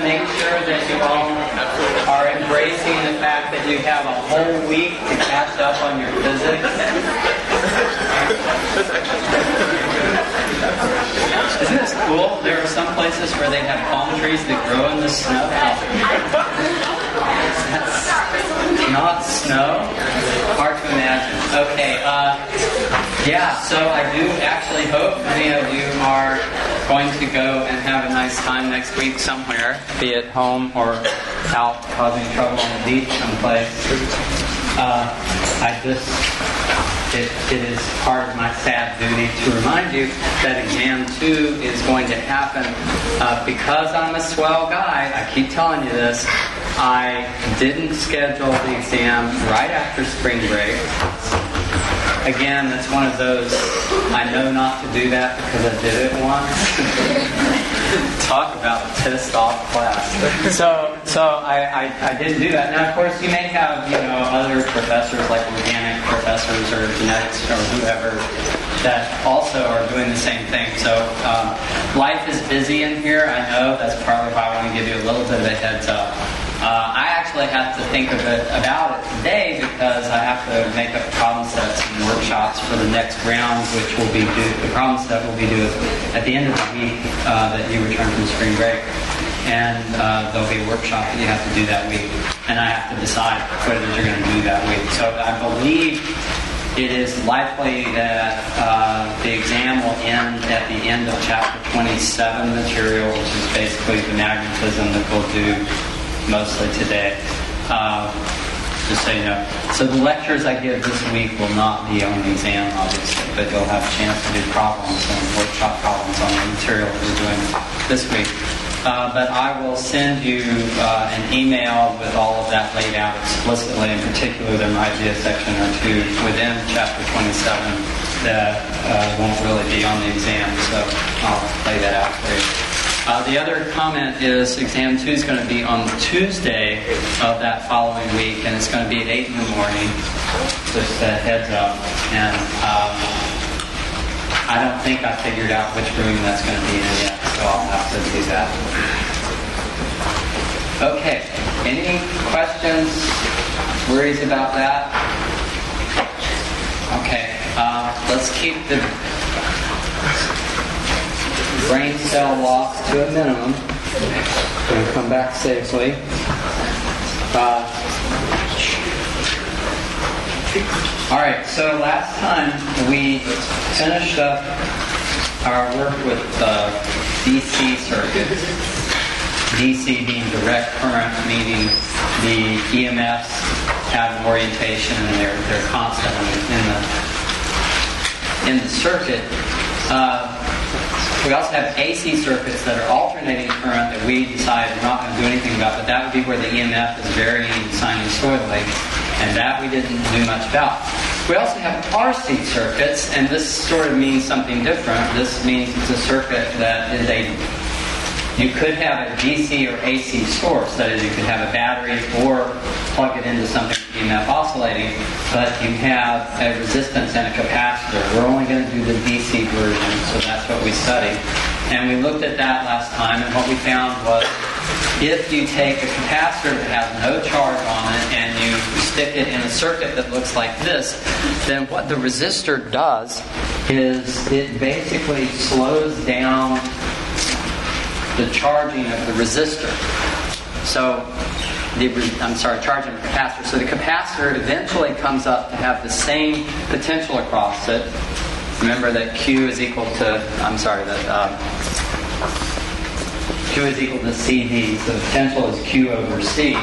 make sure that you all are embracing the fact that you have a whole week to catch up on your physics. Isn't this cool? There are some places where they have palm trees that grow in the snow. That's not snow? Hard to imagine. Okay, so I do actually hope many of you are going to go and have a nice time next week somewhere, be it home or out causing trouble on the beach someplace. It is part of my sad duty to remind you that exam 2 is going to happen because I'm a swell guy. I keep telling you this. I didn't schedule the exam right after spring break. Again, that's one of those, I know not to do that because I did it once. Talk about a pissed off class. So I didn't do that. Now, of course, you may have, other professors like organic professors or genetics or whoever that also are doing the same thing. So life is busy in here. I know that's partly why I want to give you a little bit of a heads up. I actually have to think about it today because I have to make up problem sets and workshops for the next round, which will be due. The problem set will be due at the end of the week that you return from spring break, and there'll be a workshop that you have to do that week, and I have to decide what it is you're going to do that week. So I believe it is likely that the exam will end at the end of chapter 27 material, which is basically the magnetism that we'll do mostly today, just so you know. So the lectures I give this week will not be on the exam, obviously, but you'll have a chance to do problems and workshop problems on the material that we're doing this week. But I will send you an email with all of that laid out explicitly. In particular, there might be a section or two within chapter 27 that won't really be on the exam, so I'll lay that out for you. The other comment is exam 2 is going to be on Tuesday of that following week, and it's going to be at 8 in the morning. Just a heads up. And I don't think I figured out which room that's going to be in yet, so I'll have to do that. Okay. Any questions, worries about that? Okay. Let's keep the brain cell loss to a minimum. Going to come back safely. Alright, so last time we finished up our work with DC circuits. DC being direct current, meaning the EMFs have an orientation and they're constantly in the circuit. We also have AC circuits that are alternating current that we decide we're not going to do anything about, but that would be where the EMF is varying sinusoidally, and that we didn't do much about. We also have RC circuits, and this sort of means something different. This means it's a circuit that is you could have a DC or AC source, that is, you could have a battery or plug it into something EMF oscillating, but you have a resistance and a capacitor. We're only going to do the DC version, so that's what we studied. And we looked at that last time, and what we found was if you take a capacitor that has no charge on it and you stick it in a circuit that looks like this, then what the resistor does is it basically slows down the charging of the resistor. Charging the capacitor. So the capacitor eventually comes up to have the same potential across it. Remember that Q is equal to, Q is equal to CV. So the potential is Q over C.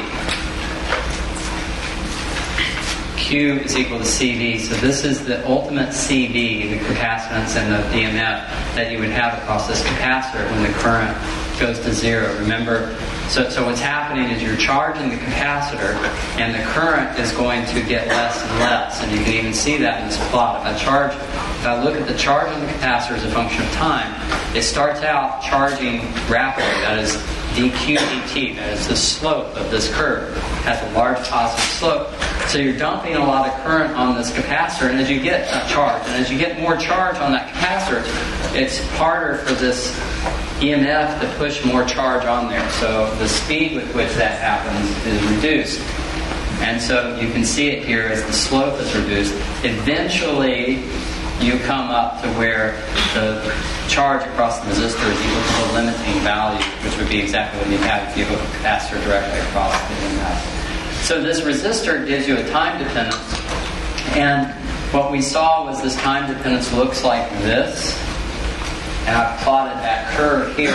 Q is equal to CV. So this is the ultimate CV, the capacitance and the EMF that you would have across this capacitor when the current goes to zero. Remember, so what's happening is you're charging the capacitor and the current is going to get less and less. And you can even see that in this plot. If I look at the charge on the capacitor as a function of time, it starts out charging rapidly. That is dq dt. That is the slope of this curve. It has a large positive slope. So you're dumping a lot of current on this capacitor, and as you get a charge, and as you get more charge on that capacitor, it's harder for this EMF to push more charge on there. So the speed with which that happens is reduced. And so you can see it here as the slope is reduced. Eventually, you come up to where the charge across the resistor is equal to the limiting value, which would be exactly what you'd have if you hook a capacitor directly across the EMF. So this resistor gives you a time dependence. And what we saw was this time dependence looks like this. And I've plotted that curve here.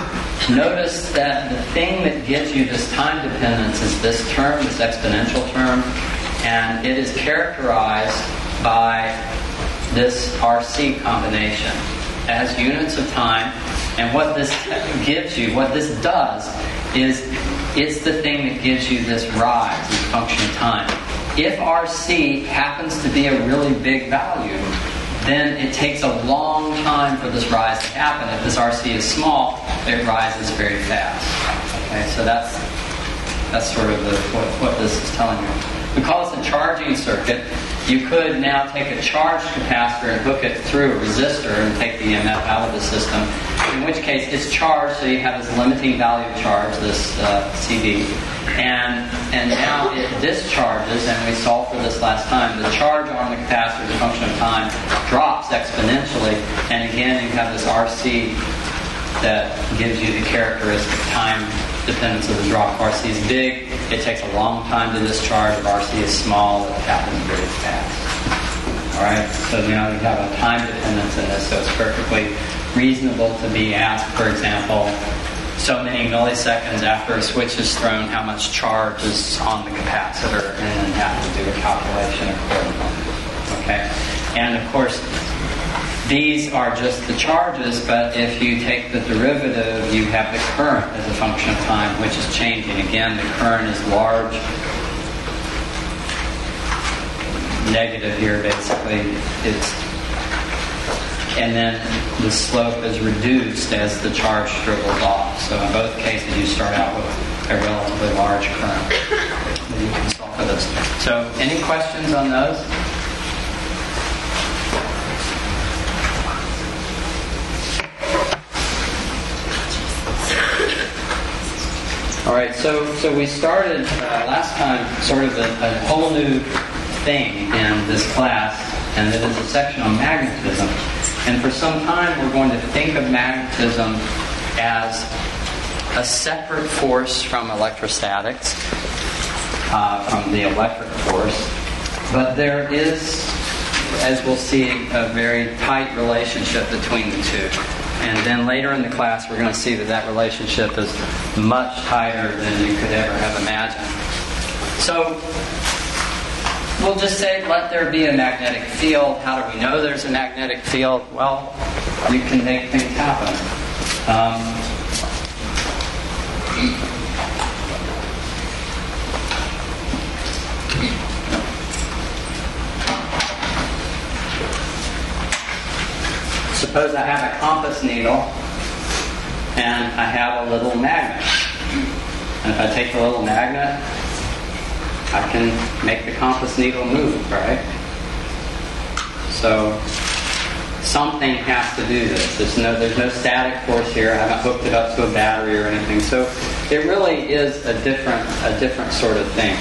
Notice that the thing that gives you this time dependence is this term, this exponential term, and it is characterized by this RC combination. It has units of time, and what this gives you, what this does, is it's the thing that gives you this rise as a function of time. If RC happens to be a really big value, then it takes a long time for this rise to happen. If this RC is small, it rises very fast. Okay, so that's sort of what this is telling you. We call this a charging circuit. You could now take a charged capacitor and hook it through a resistor and take the EMF out of the system, in which case it's charged, so you have this limiting value of charge, this CD, and now it discharges, and we solved for this last time. The charge on the capacitor as a function of time drops exponentially, and again you have this RC that gives you the characteristic time dependence of the drop. If RC is big, it takes a long time to discharge. If RC is small, it happens very fast. Alright, so now we have a time dependence in this, so it's perfectly reasonable to be asked, for example, so many milliseconds after a switch is thrown, how much charge is on the capacitor, and then have to do a calculation accordingly. Okay? And of course, these are just the charges, but if you take the derivative, you have the current as a function of time, which is changing. Again, the current is large. Negative here, basically. And then the slope is reduced as the charge dribbles off. So in both cases, you start out with a relatively large current. You can solve for this. So any questions on those? All right, so we started last time sort of a whole new thing in this class, and it is a section on magnetism. And for some time, we're going to think of magnetism as a separate force from electrostatics, from the electric force. But there is, as we'll see, a very tight relationship between the two. And then later in the class, we're going to see that relationship is much tighter than you could ever have imagined. So we'll just say, let there be a magnetic field. How do we know there's a magnetic field? Well, you can make things happen. Suppose I have a compass needle and I have a little magnet. And if I take the little magnet, I can make the compass needle move, right? So something has to do this. There's no static force here. I haven't hooked it up to a battery or anything. So it really is a different sort of thing.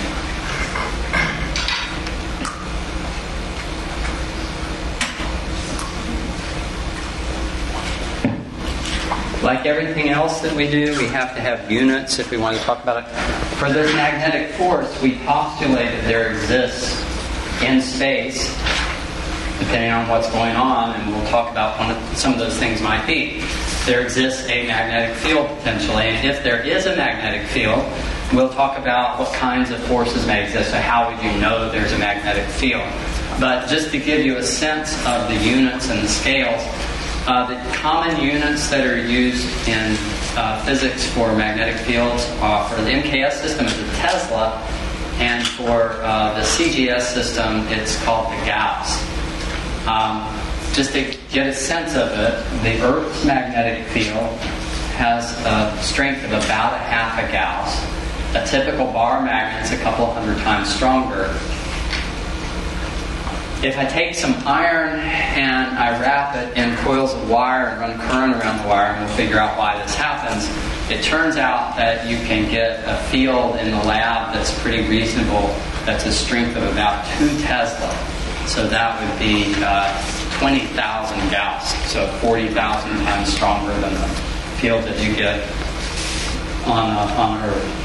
Like everything else that we do, we have to have units if we want to talk about it. For this magnetic force, we postulated there exists in space, depending on what's going on, and we'll talk about what some of those things might be. There exists a magnetic field potentially, and if there is a magnetic field, we'll talk about what kinds of forces may exist, so how would you know there's a magnetic field. But just to give you a sense of the units and the scales, the common units that are used in physics for magnetic fields for the MKS system is the Tesla, and for the CGS system it's called the Gauss. Just to get a sense of it, the Earth's magnetic field has a strength of about a half a Gauss. A typical bar magnet is a couple hundred times stronger. if I take some iron and I wrap it in coils of wire and run a current around the wire, and we'll figure out why this happens, it turns out that you can get a field in the lab that's pretty reasonable, that's a strength of about 2 Tesla. So that would be 20,000 Gauss, so 40,000 times stronger than the field that you get on Earth.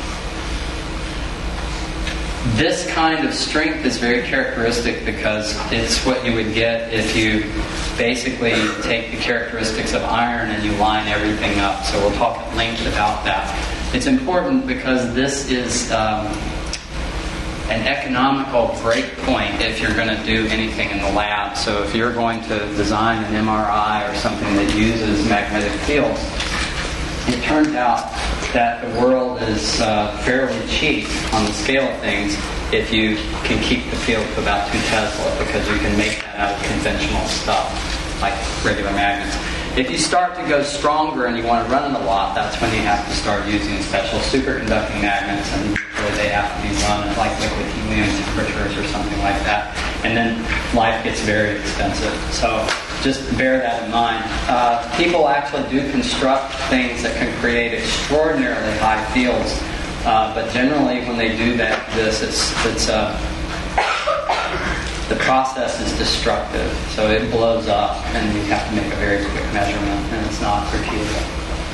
This kind of strength is very characteristic because it's what you would get if you basically take the characteristics of iron and you line everything up. So we'll talk at length about that. It's important because this is an economical break point if you're going to do anything in the lab. So if you're going to design an MRI or something that uses magnetic fields, it turns out that the world is fairly cheap on the scale of things if you can keep the field to about 2 Tesla, because you can make that out of conventional stuff like regular magnets. If you start to go stronger and you want to run it a lot, that's when you have to start using special superconducting magnets, and usually they have to be run at like liquid helium temperatures or something like that. And then life gets very expensive. So just bear that in mind. People actually do construct things that can create extraordinarily high fields, but generally when they do that, the process is destructive. So it blows up, and you have to make a very quick measurement, and it's not repeatable.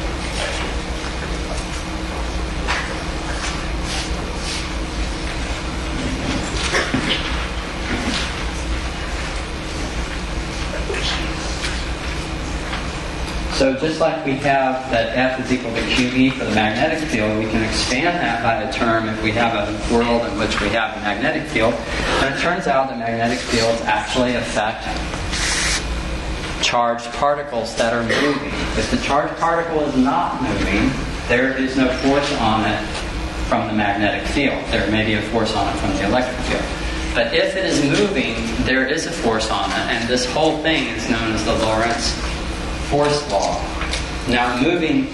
So just like we have that F is equal to QE for the magnetic field, we can expand that by a term if we have a world in which we have a magnetic field. And it turns out that magnetic fields actually affect charged particles that are moving. If the charged particle is not moving, there is no force on it from the magnetic field. There may be a force on it from the electric field. But if it is moving, there is a force on it, and this whole thing is known as the Lorentz force law. Now, moving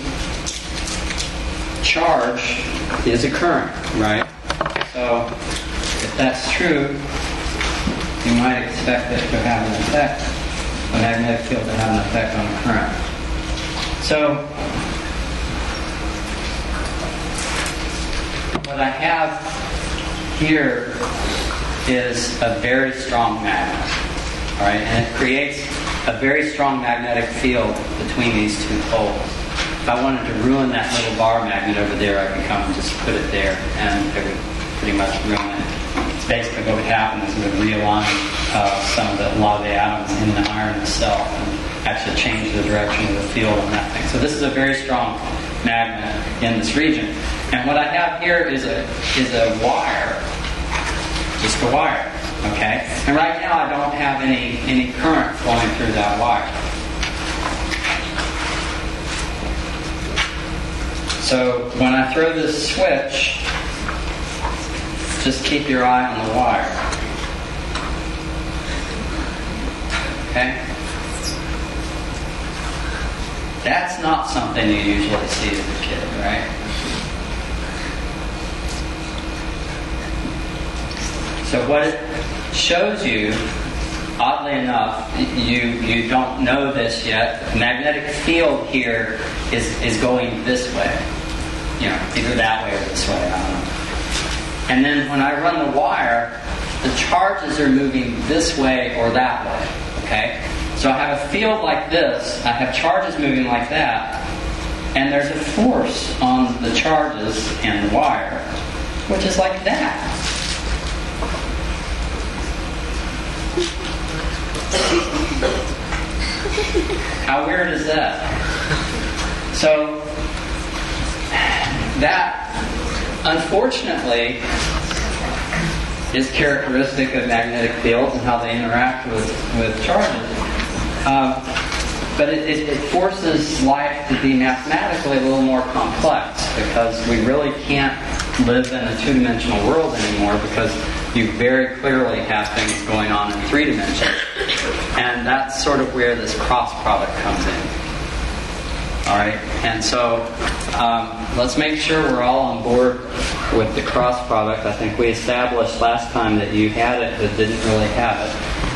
charge is a current, right? So, if that's true, you might expect it to have an effect, a magnetic field to have an effect on a current. So, what I have here is a very strong magnet, all right? And it creates a very strong magnetic field between these two poles. If I wanted to ruin that little bar magnet over there, I could come and just put it there, and it would pretty much ruin it. It's basically what would happen is it would realign a lot of the atoms in the iron itself and actually change the direction of the field on that thing. So this is a very strong magnet in this region. And what I have here is a wire, just a wire. Okay? And right now I don't have any current flowing through that wire. So when I throw this switch, just keep your eye on the wire. Okay? That's not something you usually see as a kid, right? So what it shows you, oddly enough, you don't know this yet, the magnetic field here is going this way. You know, either that way or this way, I don't know. And then when I run the wire, the charges are moving this way or that way. Okay? So I have a field like this, I have charges moving like that, and there's a force on the charges and the wire, which is like that. How weird is that? So, that, unfortunately, is characteristic of magnetic fields and how they interact with charges. But it forces life to be mathematically a little more complex, because we really can't live in a two-dimensional world anymore, because you very clearly have things going on in 3 dimensions. And that's sort of where this cross product comes in. Alright? And so, let's make sure we're all on board with the cross product. I think we established last time that you had it but didn't really have it.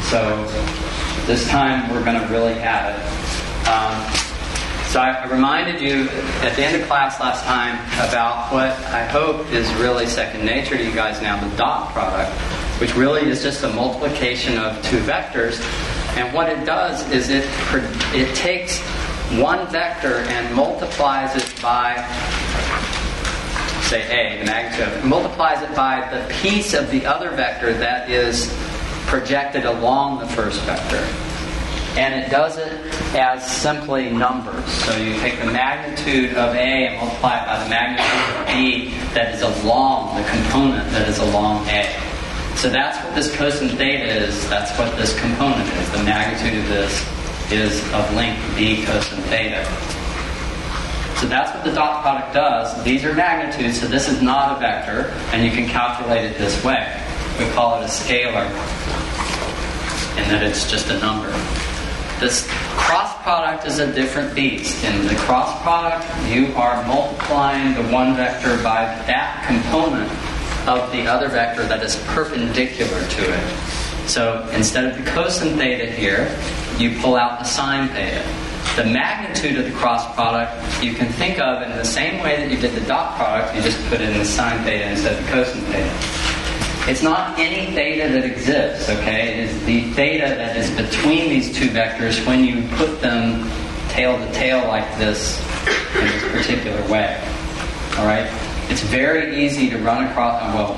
So this time we're going to really have it. So I reminded you at the end of class last time about what I hope is really second nature to you guys now, the dot product, which really is just a multiplication of two vectors. And what it does is it takes one vector and multiplies it by, say A, the magnitude of it, multiplies it by the piece of the other vector that is projected along the first vector. And it does it as simply numbers. So you take the magnitude of A and multiply it by the magnitude of B that is along, the component that is along A. So that's what this cosine theta is. That's what this component is. The magnitude of this is of length B cosine theta. So that's what the dot product does. These are magnitudes, so this is not a vector, and you can calculate it this way. We call it a scalar, in that it's just a number. This cross product is a different beast. In the cross product, you are multiplying the one vector by that component of the other vector that is perpendicular to it. So instead of the cosine theta here, you pull out the sine theta. The magnitude of the cross product you can think of in the same way that you did the dot product, you just put it in the sine theta instead of the cosine theta. It's not any theta that exists, okay? It is the theta that is between these two vectors when you put them tail to tail like this in this particular way. All right? It's very easy to run across. Well,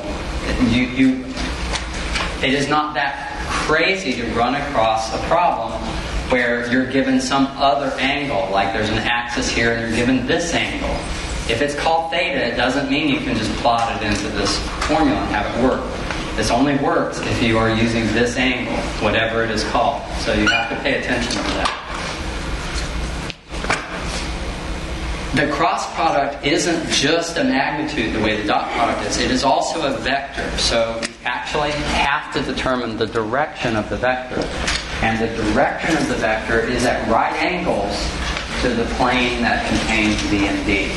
it is not that crazy to run across a problem where you're given some other angle, like there's an axis here and you're given this angle. If it's called theta, it doesn't mean you can just plot it into this formula and have it work. This only works if you are using this angle, whatever it is called. So you have to pay attention to that. The cross product isn't just a magnitude the way the dot product is. It is also a vector. So you actually have to determine the direction of the vector. And the direction of the vector is at right angles to the plane that contains B and D.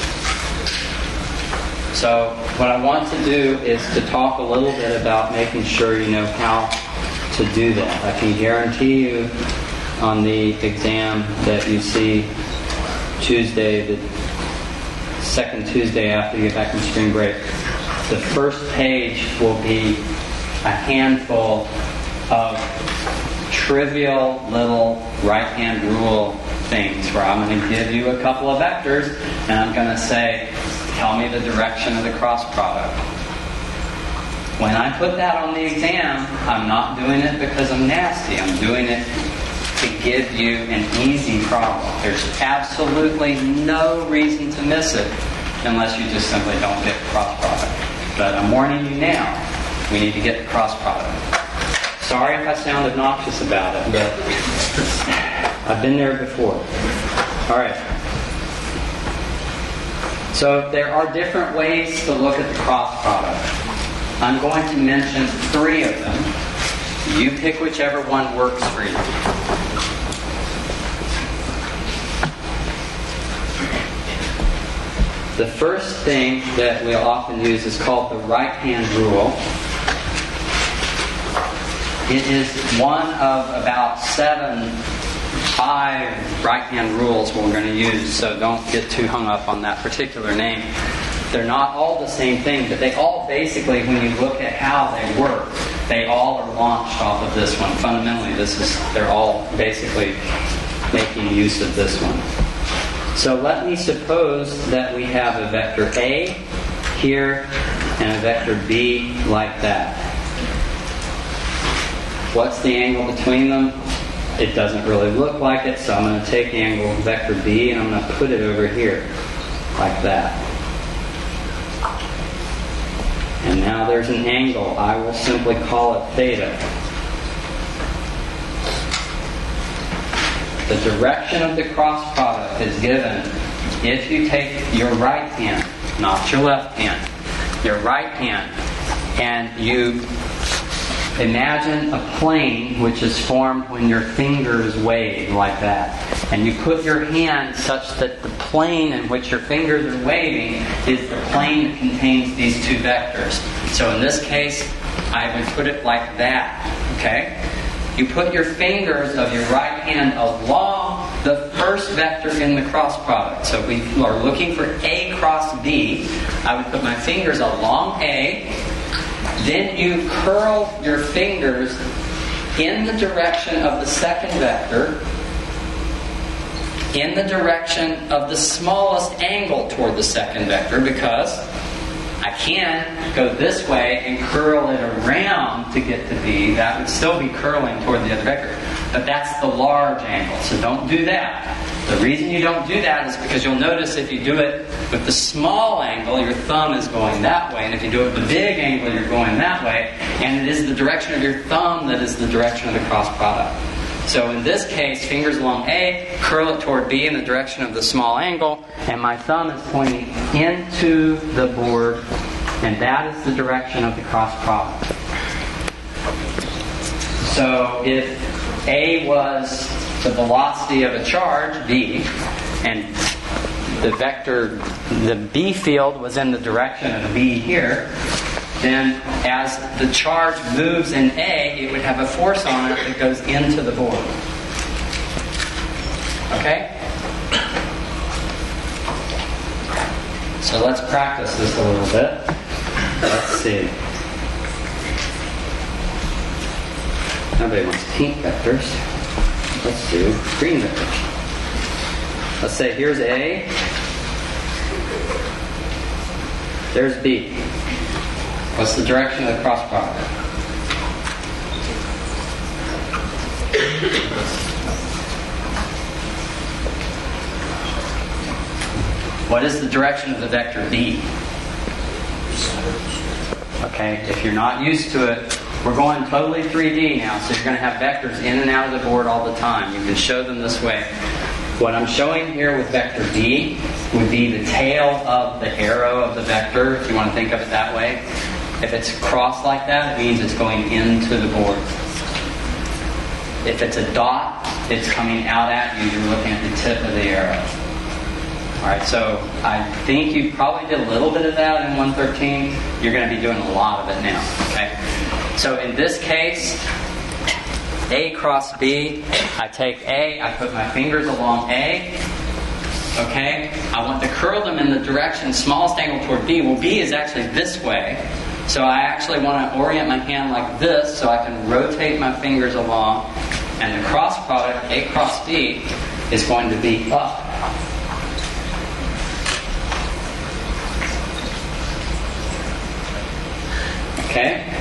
So what I want to do is to talk a little bit about making sure you know how to do that. I can guarantee you on the exam that you see Tuesday, the second Tuesday after you get back from spring break, the first page will be a handful of trivial little right-hand rule things where I'm going to give you a couple of vectors and I'm going to say, tell me the direction of the cross product. When I put that on the exam, I'm not doing it because I'm nasty. I'm doing it to give you an easy problem. There's absolutely no reason to miss it unless you just simply don't get the cross product. But I'm warning you now, we need to get the cross product. Sorry if I sound obnoxious about it, but I've been there before. All right. So there are different ways to look at the cross product. I'm going to mention 3 of them. You pick whichever one works for you. The first thing that we'll often use is called the right-hand rule. It is one of about 5 right-hand rules we're going to use, so don't get too hung up on that particular name. They're not all the same thing, but they all basically, when you look at how they work, they all are launched off of this one. Fundamentally, they're all basically making use of this one. So let me suppose that we have a vector A here and a vector B like that. What's the angle between them? It doesn't really look like it, so I'm going to take the angle vector B and I'm going to put it over here, like that. And now there's an angle. I will simply call it theta. The direction of the cross product is given if you take your right hand, not your left hand, your right hand, and you imagine a plane which is formed when your fingers wave like that. And you put your hand such that the plane in which your fingers are waving is the plane that contains these 2 vectors. So in this case, I would put it like that. Okay? you put your fingers of your right hand along the first vector in the cross product. So if we are looking for A cross B, I would put my fingers along A. Then you curl your fingers in the direction of the second vector, in the direction of the smallest angle toward the second vector, because I can go this way and curl it around to get to B. That would still be curling toward the other vector. But that's the large angle, so don't do that. The reason you don't do that is because you'll notice if you do it with the small angle, your thumb is going that way. And if you do it with the big angle, you're going that way. And it is the direction of your thumb that is the direction of the cross product. So in this case, fingers along A, curl it toward B in the direction of the small angle, and my thumb is pointing into the board, and that is the direction of the cross product. So if A was the velocity of a charge, V, and the vector, the B field was in the direction of V here, then as the charge moves in A, it would have a force on it that goes into the board. Okay? So let's practice this a little bit. Let's see. Nobody wants pink vectors. Let's do green vectors. Let's say here's A. There's B. What's the direction of the cross product? What is the direction of the vector B? Okay, if you're not used to it, we're going totally 3D now, so you're going to have vectors in and out of the board all the time. You can show them this way. What I'm showing here with vector B would be the tail of the arrow of the vector, if you want to think of it that way. If it's crossed like that, it means it's going into the board. If it's a dot, it's coming out at you. You're looking at the tip of the arrow. Alright, so I think you probably did a little bit of that in 113. You're going to be doing a lot of it now. Okay? So in this case, A cross B, I take A, I put my fingers along A. Okay? I want to curl them in the direction smallest angle toward B. Well, B is actually this way. So I actually want to orient my hand like this so I can rotate my fingers along, and the cross product, A cross B, is going to be up. Okay?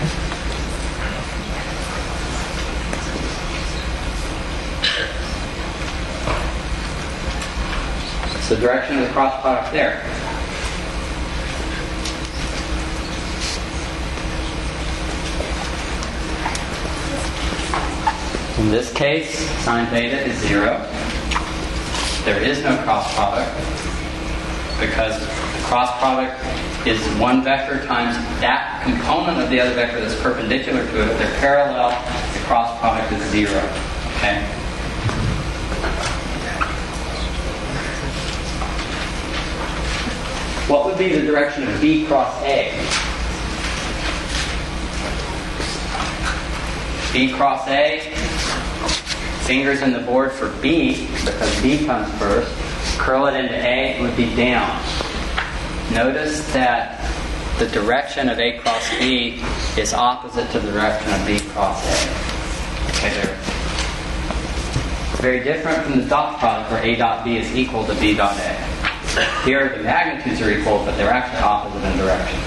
It's the direction of the cross product there. In this case, sine theta is 0. There is no cross product because the cross product is one vector times that component of the other vector that's perpendicular to it. If they're parallel, the cross product is 0. Okay? What would be the direction of B cross A? B cross A, fingers in the board for B, because B comes first. Curl it into A, it would be down. Notice that the direction of A cross B is opposite to the direction of B cross A. Okay, they're very different from the dot product where A dot B is equal to B dot A. Here the magnitudes are equal, but they're actually opposite in direction.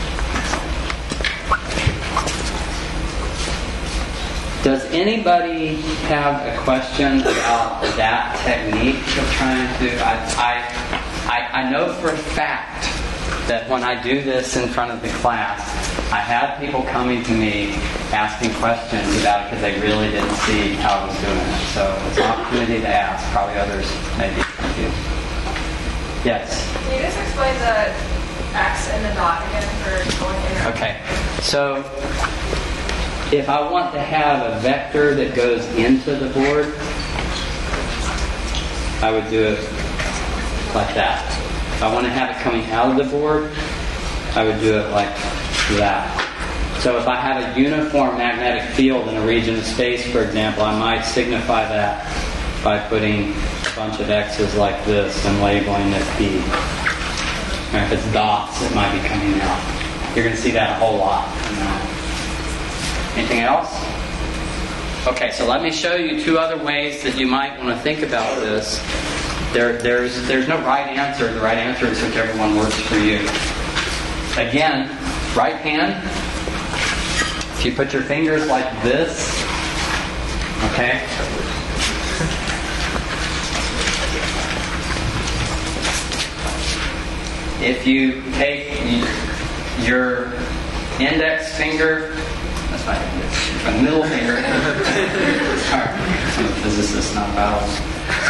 Does anybody have a question about that technique of trying to... I know for a fact that when I do this in front of the class, I have people coming to me asking questions about it because they really didn't see how I was doing it. So it's an opportunity to ask. Probably others may be confused. Yes? Can you just explain the X and the dot again for going in? Okay. So if I want to have a vector that goes into the board, I would do it like that. If I want to have it coming out of the board, I would do it like that. So if I have a uniform magnetic field in a region of space, for example, I might signify that by putting a bunch of X's like this and labeling it P. And if it's dots, it might be coming out. You're going to see that a whole lot. Anything else? Okay, so let me show you two other ways that you might want to think about this. There's no right answer. The right answer is whichever one works for you. Again, right hand. If you put your fingers like this, okay? If you take your index finger, that's my index, my middle finger. Sorry, I'm a physicist, not a biologist.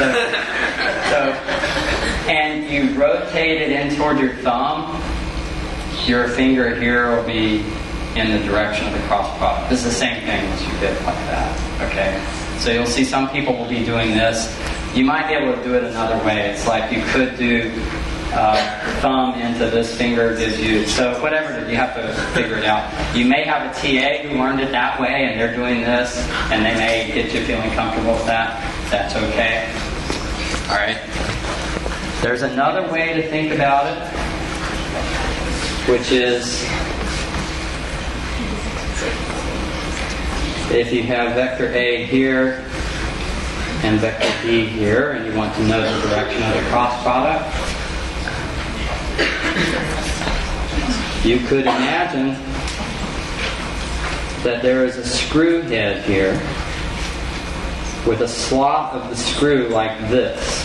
And you rotate it in toward your thumb, your finger here will be in the direction of the cross product. This is the same thing as you did like that. Okay? So you'll see some people will be doing this. You might be able to do it another way. It's like you could do thumb into this finger gives you, so whatever, you have to figure it out. You may have a TA who learned it that way and they're doing this and they may get you feeling comfortable with that. That's okay. Alright. There's another way to think about it, which is if you have vector A here and vector B here and you want to know the direction of the cross product, you could imagine that there is a screw head here with a slot of the screw like this.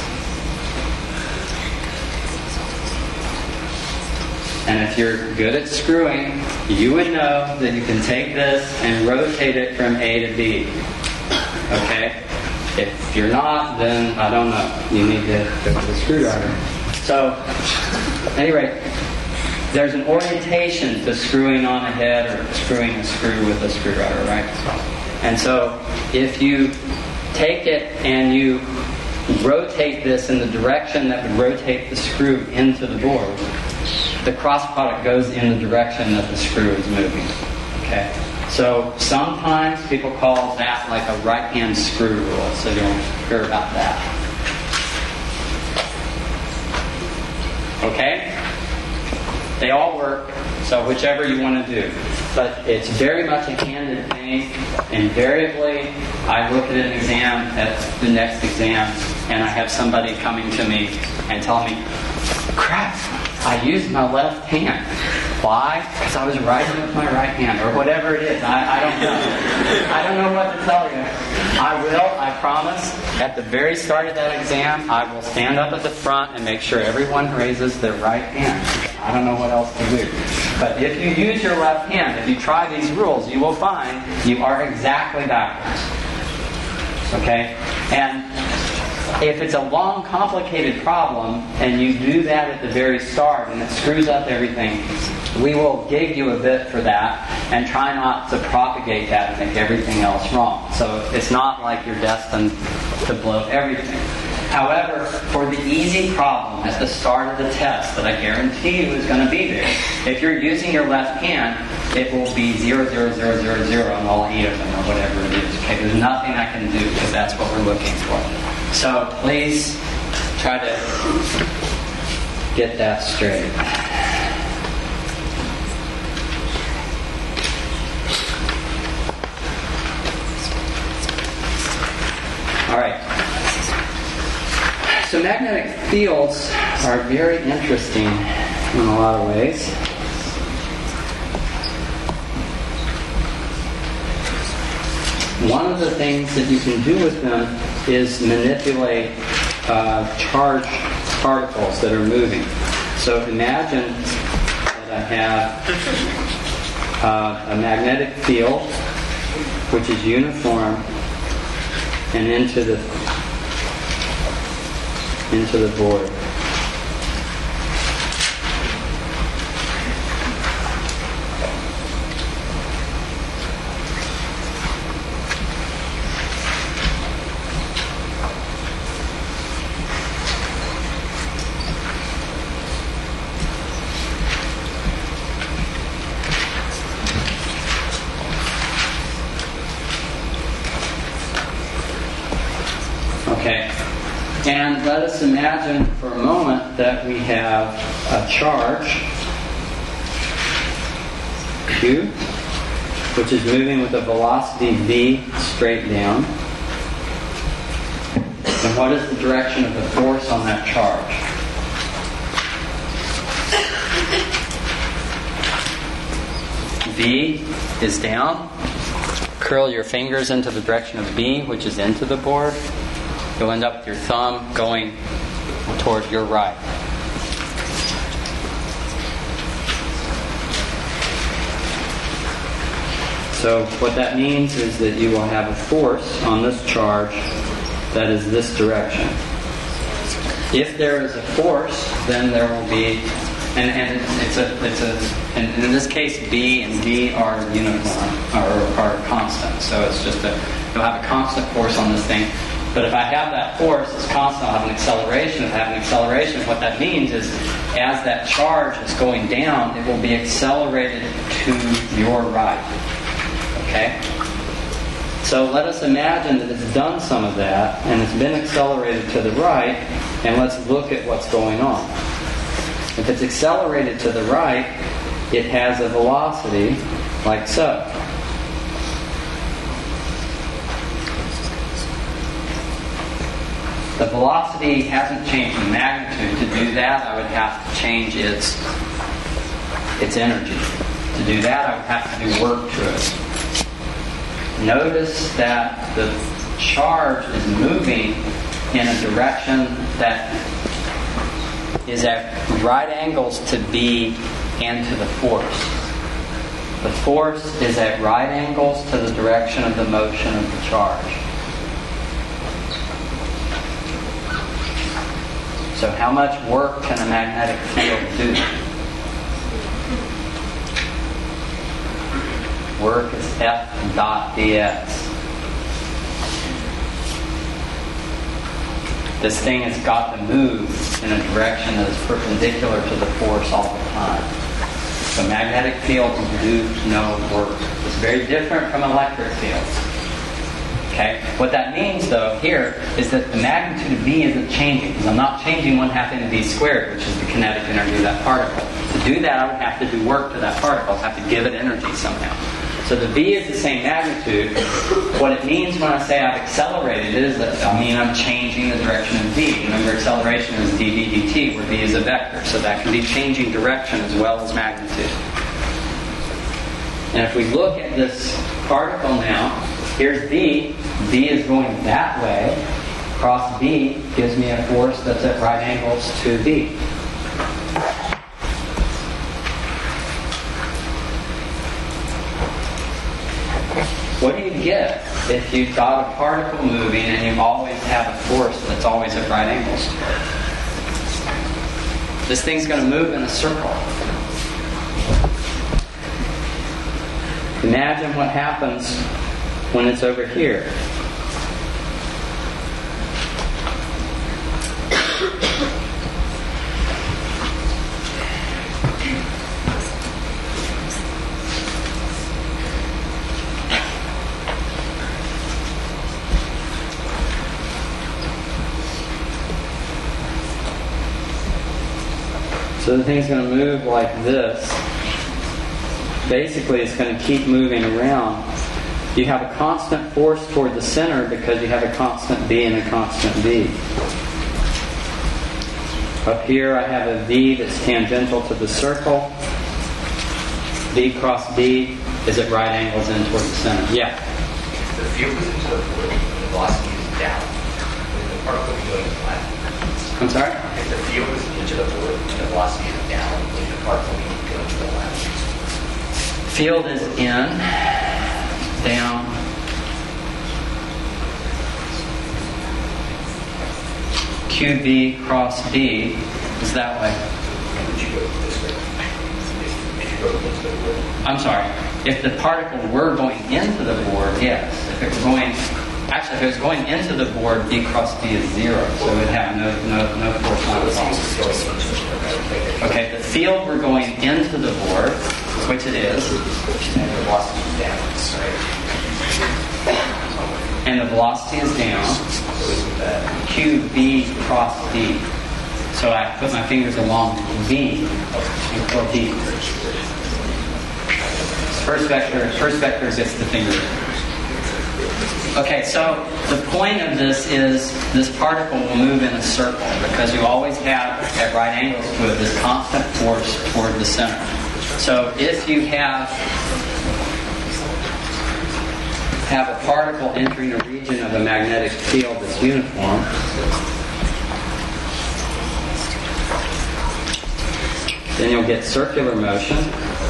And if you're good at screwing, you would know that you can take this and rotate it from A to B. Okay? If you're not, then I don't know. You need to go to the screwdriver. So, at any rate, there's an orientation to screwing on a head or screwing a screw with a screwdriver, right? And so, if you take it and you rotate this in the direction that would rotate the screw into the board, the cross product goes in the direction that the screw is moving. Okay? So sometimes people call that like a right-hand screw rule, so you'll hear about that. Okay? They all work, so whichever you want to do. But it's very much a handed thing. Invariably, I look at an exam, at the next exam, and I have somebody coming to me and telling me, crap, I used my left hand. Why? Because I was writing with my right hand, or whatever it is. I don't know. I don't know what to tell you. I promise, at the very start of that exam, I will stand up at the front and make sure everyone raises their right hand. I don't know what else to do. But if you use your left hand, if you try these rules, you will find you are exactly backwards. Okay? And if it's a long, complicated problem, and you do that at the very start, and it screws up everything, we will give you a bit for that, and try not to propagate that and make everything else wrong. So it's not like you're destined to blow everything. However, for the easy problem at the start of the test that I guarantee you is going to be there, if you're using your left hand, it will be 0, 0, 0, 0, 0 on all 8 of them, or whatever it is. Okay, there's nothing I can do because that's what we're looking for. So please try to get that straight. All right. So magnetic fields are very interesting in a lot of ways. One of the things that you can do with them is manipulate charged particles that are moving. So imagine that I have a magnetic field which is uniform and into the board. And let us imagine for a moment that we have a charge, Q, which is moving with a velocity v straight down. And what is the direction of the force on that charge? V is down. Curl your fingers into the direction of V, which is into the board. You'll end up with your thumb going toward your right. So what that means is that you will have a force on this charge that is this direction. If there is a force, then there will be, and in this case, B and D are uniform, are constant. So it's just you'll have a constant force on this thing. But if I have that force as constant, I'll have an acceleration. If I have an acceleration, what that means is as that charge is going down, it will be accelerated to your right. Okay? So let us imagine that it's done some of that, and it's been accelerated to the right, and let's look at what's going on. If it's accelerated to the right, it has a velocity like so. The velocity hasn't changed in magnitude. To do that, I would have to change its energy. To do that, I would have to do work to it. Notice that the charge is moving in a direction that is at right angles to B and to the force. The force is at right angles to the direction of the motion of the charge. So how much work can a magnetic field do? Work is F dot ds. This thing has got to move in a direction that is perpendicular to the force all the time. So magnetic fields do no work. It's very different from electric fields. Okay? What that means, though, here is that the magnitude of V isn't changing. Because I'm not changing 1/2 mv squared, which is the kinetic energy of that particle. To do that, I would have to do work to that particle. I have to give it energy somehow. So the V is the same magnitude. What it means when I say I've accelerated it is that I'm changing the direction of V. Remember, acceleration is dv dt, where V is a vector. So that can be changing direction as well as magnitude. And if we look at this particle now, here's V. V is going that way. Cross B gives me a force that's at right angles to V. What do you get if you've got a particle moving and you always have a force that's always at right angles to it? This thing's going to move in a circle. Imagine what happens when it's over here. So the thing's going to move like this. Basically, it's going to keep moving around. You have a constant force toward the center because you have a constant V and a constant V. Up here, I have a V that's tangential to the circle. V cross B is at right angles in toward the center. Yeah? If the field is into the void, the velocity is down. The particle is going flat. I'm sorry? If the field is into the void and the velocity is down, the particle is going to the left. Field is in, down. QB cross B is that way. Would you go this way? If you go against the void? I'm sorry. If the particle were going into the board, yes. If it was going into the board, B cross B is 0, so it would have no force on it at all. Okay, the field we're going into the board, which it is, And the velocity is down, right? and the velocity is down, QV cross B. So I put my fingers along V or B. First vector gets the finger. Okay, so the point of this is this particle will move in a circle because you always have, at right angles to it, this constant force toward the center. So if you have a particle entering a region of a magnetic field that's uniform, then you'll get circular motion.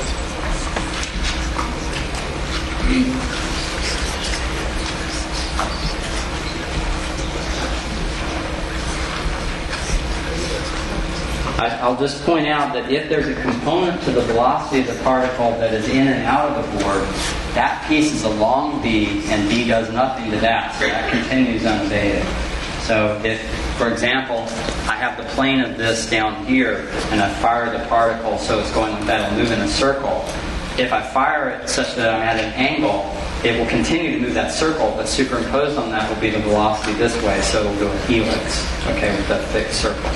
I'll just point out that if there's a component to the velocity of the particle that is in and out of the board, that piece is along B, and B does nothing to that, so that continues unabated. So if, for example, I have the plane of this down here, and I fire the particle so it's going like that, it'll move in a circle. If I fire it such that I'm at an angle, it will continue to move that circle, but superimposed on that will be the velocity this way, so it'll go a helix, okay, with that thick circle.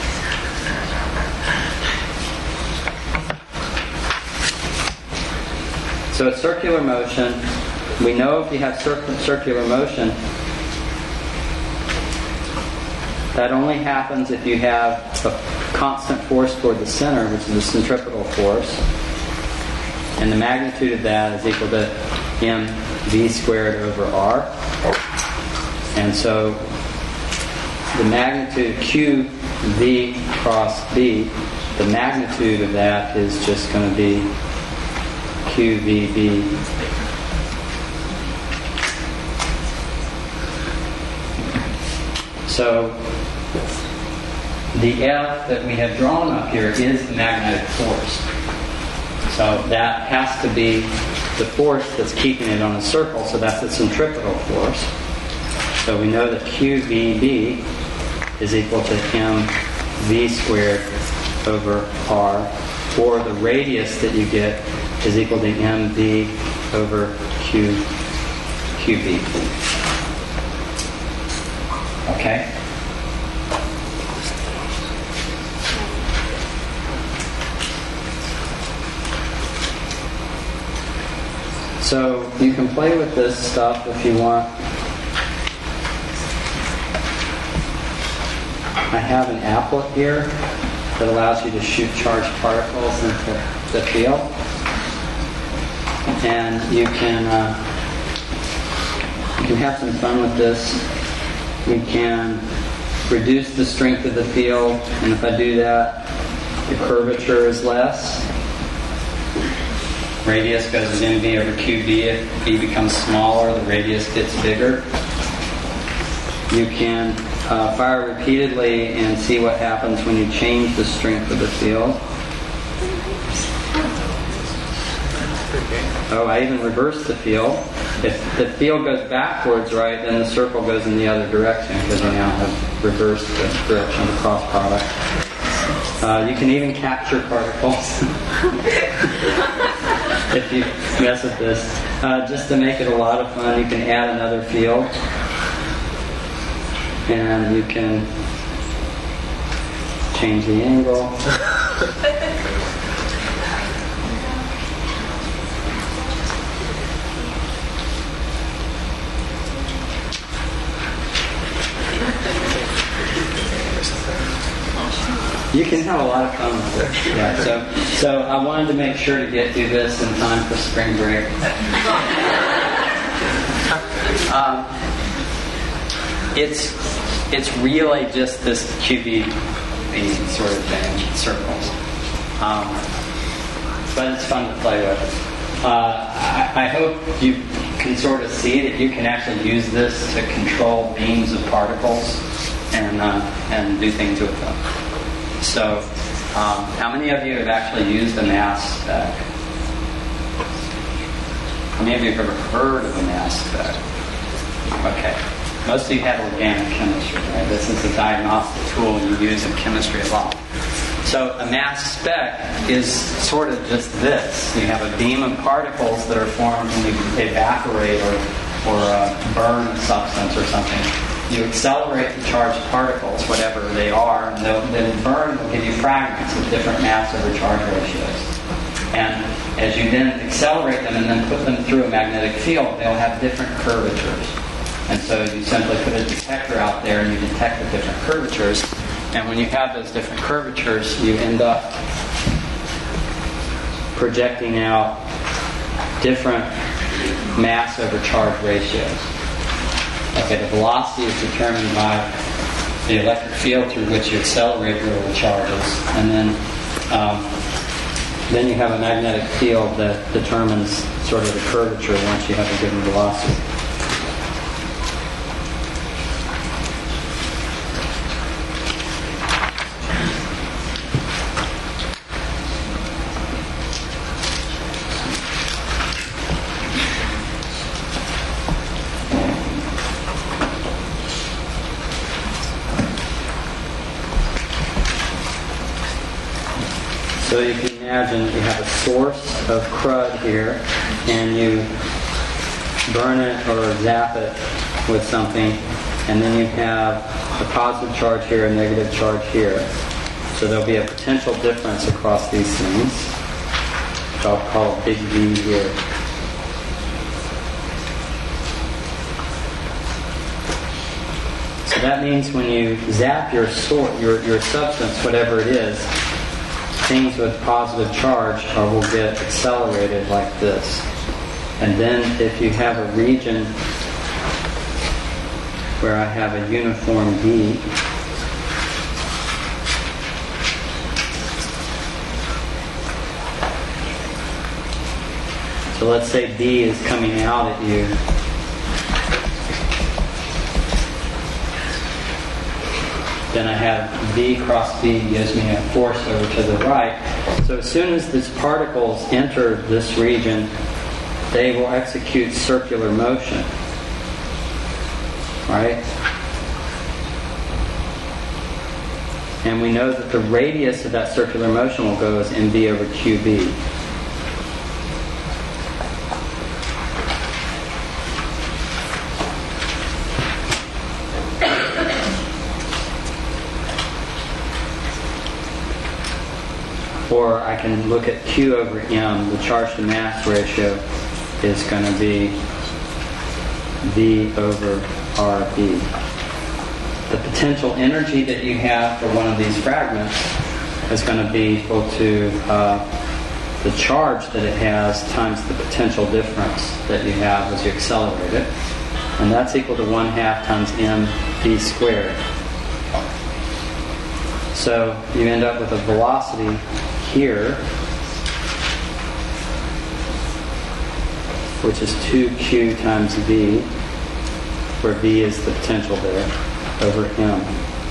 So it's circular motion. We know if you have circular motion, that only happens if you have a constant force toward the center, which is the centripetal force. And the magnitude of that is equal to mv squared over r. And so the magnitude qv cross b, the magnitude of that is just going to be QVB. So the F that we have drawn up here is the magnetic force. So that has to be the force that's keeping it on a circle, so that's the centripetal force. So we know that QVB is equal to mv squared over r, or the radius that you get is equal to mv over qb. Okay? So you can play with this stuff if you want. I have an applet here that allows you to shoot charged particles into the field. And you can have some fun with this. We can reduce the strength of the field, and if I do that, the curvature is less. Radius goes as mv over qb. If b becomes smaller, the radius gets bigger. You can fire repeatedly and see what happens when you change the strength of the field. Oh, I even reversed the field. If the field goes backwards, right, then the circle goes in the other direction because we now have reversed the direction of the cross product. You can even capture particles if you mess with this. Just to make it a lot of fun, you can add another field. And you can change the angle. You can have a lot of fun with this. Yeah, so I wanted to make sure to get through this in time for spring break. It's really just this QV sort of thing, circles. But it's fun to play with. I hope you can sort of see that you can actually use this to control beams of particles and do things with them. So, how many of you have actually used a mass spec? How many of you have ever heard of a mass spec? Okay. Most of you have organic chemistry, right? This is a diagnostic tool you use in chemistry a lot. So a mass spec is sort of just this. You have a beam of particles that are formed when you evaporate or burn substance or something, you accelerate the charged particles, whatever they are, and then burn will give you fragments with different mass over charge ratios. And as you then accelerate them and then put them through a magnetic field, they'll have different curvatures. And so you simply put a detector out there and you detect the different curvatures. And when you have those different curvatures, you end up projecting out different mass over charge ratios. Okay, the velocity is determined by the electric field through which you accelerate your little charges, and then you have a magnetic field that determines sort of the curvature once you have a given velocity. So you can imagine you have a source of crud here, and you burn it or zap it with something, and then you have a positive charge here, a negative charge here. So there'll be a potential difference across these things, which I'll call big V here. So that means when you zap your substance, whatever it is, things with positive charge will get accelerated like this. And then if you have a region where I have a uniform B, so let's say B is coming out at you, then I have B cross B gives me a force over to the right. So as soon as these particles enter this region, they will execute circular motion. Right? And we know that the radius of that circular motion will go as mv over qb. Or I can look at Q over M. The charge to mass ratio is going to be V over RB. The potential energy that you have for one of these fragments is going to be equal to the charge that it has times the potential difference that you have as you accelerate it. And that's equal to 1/2 times mv squared. So you end up with a velocity here, which is 2q times v, where v is the potential there, over m.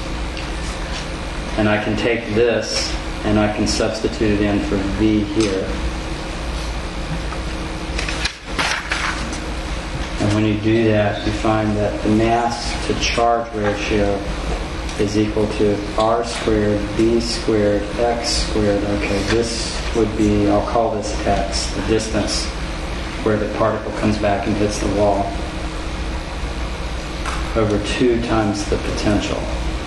And I can take this and I can substitute it in for v here. And when you do that, you find that the mass to charge ratio is equal to r squared, b squared, x squared. Okay, this would be, I'll call this x, the distance where the particle comes back and hits the wall, over 2 times the potential.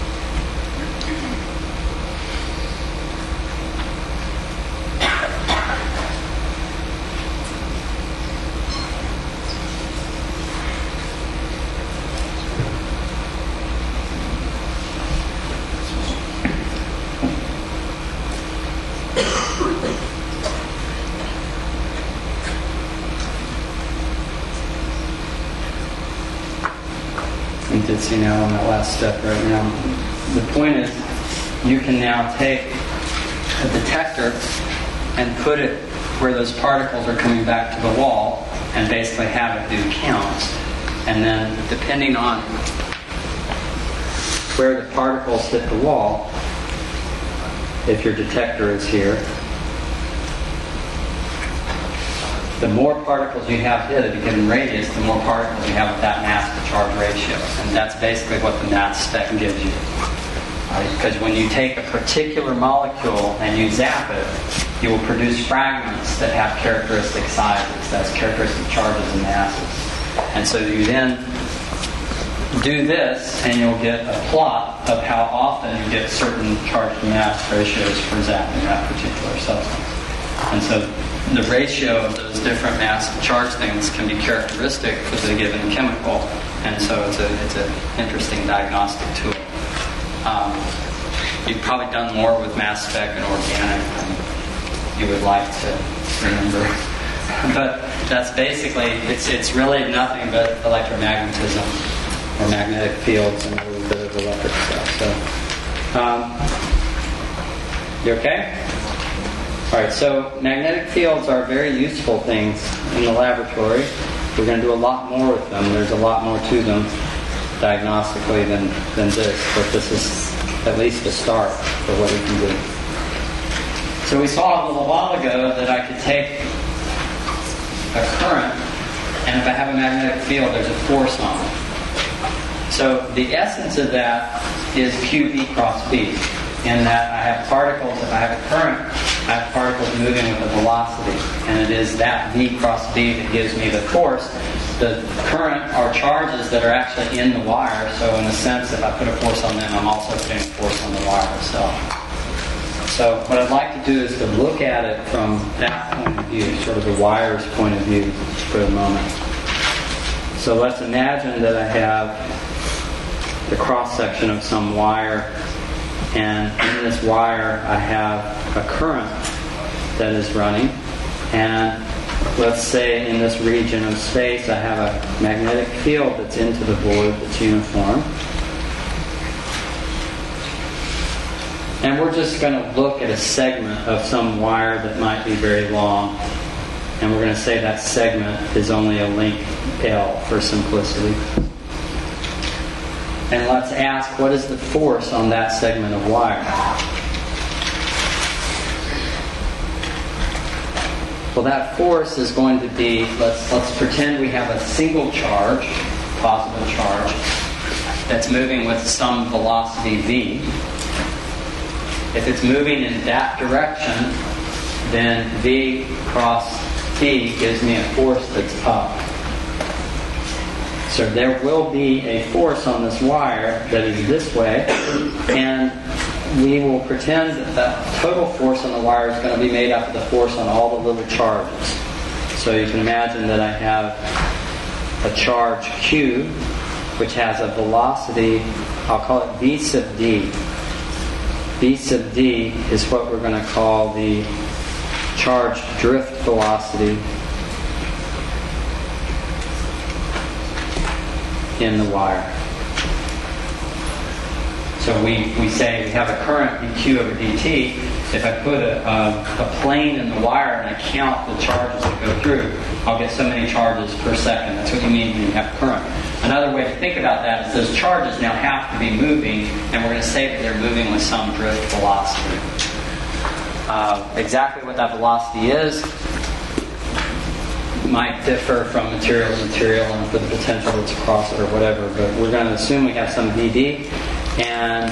You know, on that last step right now. The point is, you can now take a detector and put it where those particles are coming back to the wall and basically have it do counts. And then, depending on where the particles hit the wall, if your detector is here, the more particles you have hit at a given radius, the more particles you have with that mass to charge ratio. And that's basically what the mass spec gives you. Because when you take a particular molecule and you zap it, you will produce fragments that have characteristic sizes, that's characteristic charges and masses. And so you then do this, and you'll get a plot of how often you get certain charge to mass ratios for zapping that particular substance. And so the ratio of those different mass and charge things can be characteristic for the given chemical, and so it's an interesting diagnostic tool. You've probably done more with mass spec and organic than you would like to remember. But that's basically, it's really nothing but electromagnetism or magnetic fields and a little bit of electric stuff. So, you okay? All right, so magnetic fields are very useful things in the laboratory. We're going to do a lot more with them. There's a lot more to them diagnostically than this, but this is at least a start for what we can do. So we saw a little while ago that I could take a current, and if I have a magnetic field, there's a force on it. So the essence of that is QB cross B, in that I have particles, if I have a current, I have particles moving with a velocity, and it is that V cross B that gives me the force. The current are charges that are actually in the wire, so in a sense, if I put a force on them, I'm also putting a force on the wire itself. So what I'd like to do is to look at it from that point of view, sort of the wire's point of view for a moment. So let's imagine that I have the cross-section of some wire, and in this wire I have a current that is running, and let's say in this region of space I have a magnetic field that's into the void that's uniform. And we're just going to look at a segment of some wire that might be very long, and we're going to say that segment is only a length L for simplicity. And let's ask, what is the force on that segment of wire? Well, that force is going to be, let's pretend we have a single charge, positive charge, that's moving with some velocity v. If it's moving in that direction, then v cross t gives me a force that's up. So there will be a force on this wire that is this way, and we will pretend that the total force on the wire is going to be made up of the force on all the little charges. So you can imagine that I have a charge Q, which has a velocity, I'll call it v sub d. V sub d is what we're going to call the charge drift velocity in the wire. So we say we have a current dq over dt. If I put a plane in the wire and I count the charges that go through, I'll get so many charges per second. That's what you mean when you have current. Another way to think about that is those charges now have to be moving, and we're going to say that they're moving with some drift velocity. Exactly what that velocity is might differ from material to material and for the potential that's across it or whatever, but we're going to assume we have some Vd, and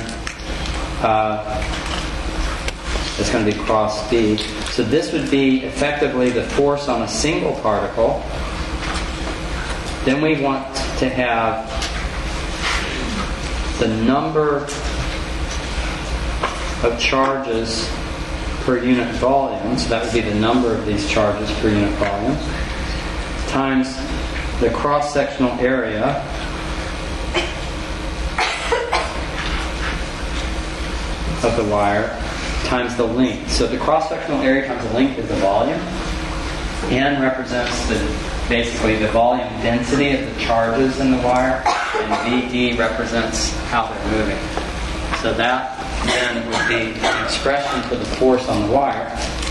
it's going to be cross B. So this would be effectively the force on a single particle. Then we want to have the number of charges per unit volume, so that would be the number of these charges per unit volume, times the cross-sectional area of the wire times the length. So the cross-sectional area times the length is the volume. N represents basically the volume density of the charges in the wire, and Vd represents how they're moving. So that then would be an expression for the force on the wire.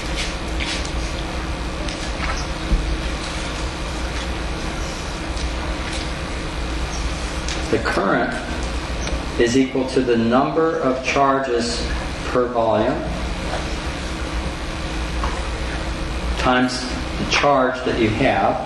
The current is equal to the number of charges per volume times the charge that you have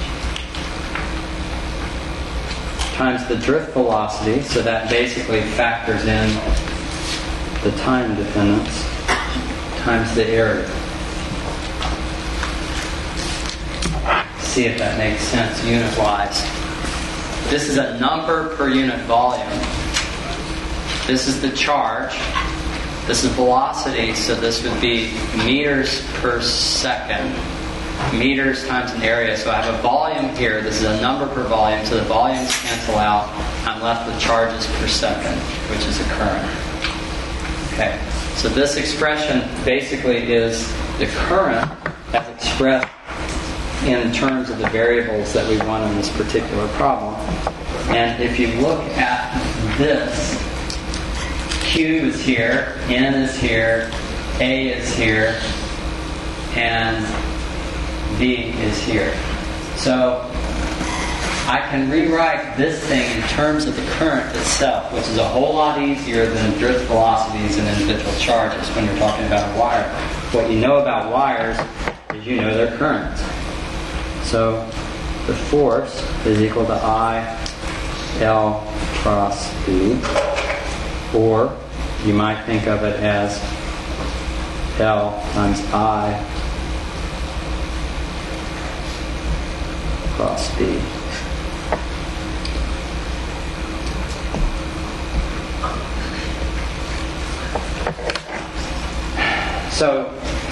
times the drift velocity, so that basically factors in the time dependence, times the area. see if that makes sense unit-wise. This is a number per unit volume. This is the charge. This is velocity, so this would be meters per second. Meters times an area. So I have a volume here. This is a number per volume, so the volumes cancel out. I'm left with charges per second, which is a current. Okay. So this expression basically is the current as expressed in terms of the variables that we want in this particular problem. And if you look at this, Q is here, N is here, A is here, and V is here. So I can rewrite this thing in terms of the current itself, which is a whole lot easier than drift velocities and individual charges when you're talking about a wire. What you know about wires is you know their currents. So the force is equal to I L cross B, or you might think of it as L times I cross B. So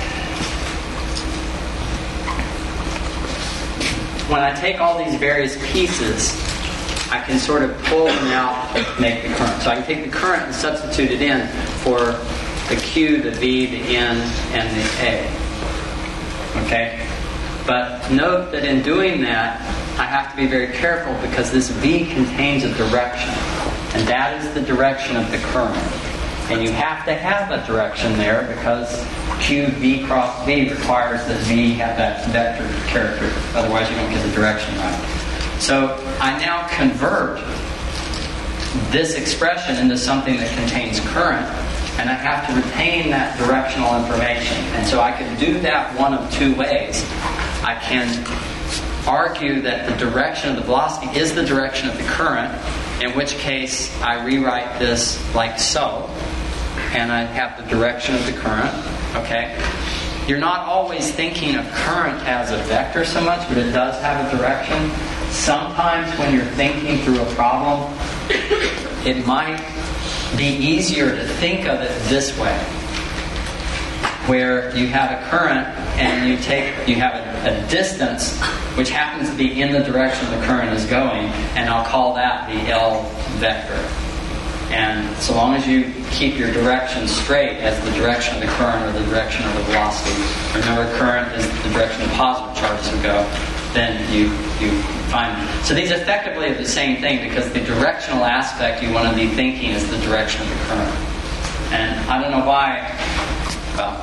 when I take all these various pieces, I can sort of pull them out and make the current. So I can take the current and substitute it in for the Q, the V, the N, and the A. Okay? But note that in doing that, I have to be very careful because this V contains a direction. And that is the direction of the current. And you have to have a direction there because Q, V cross V requires that V have that vector character. Otherwise you don't get the direction right. So I now convert this expression into something that contains current, and I have to retain that directional information. And so I can do that one of two ways. I can argue that the direction of the velocity is the direction of the current, in which case I rewrite this like so, and I have the direction of the current. Okay? You're not always thinking of current as a vector so much, but it does have a direction. Sometimes when you're thinking through a problem, it might be easier to think of it this way, where you have a current and you have a distance which happens to be in the direction the current is going, and I'll call that the L vector. And so long as you keep your direction straight as the direction of the current or the direction of the velocity, remember current is the direction the positive charges would go, then you find. So these effectively are the same thing because the directional aspect you want to be thinking is the direction of the current. And I don't know why, well,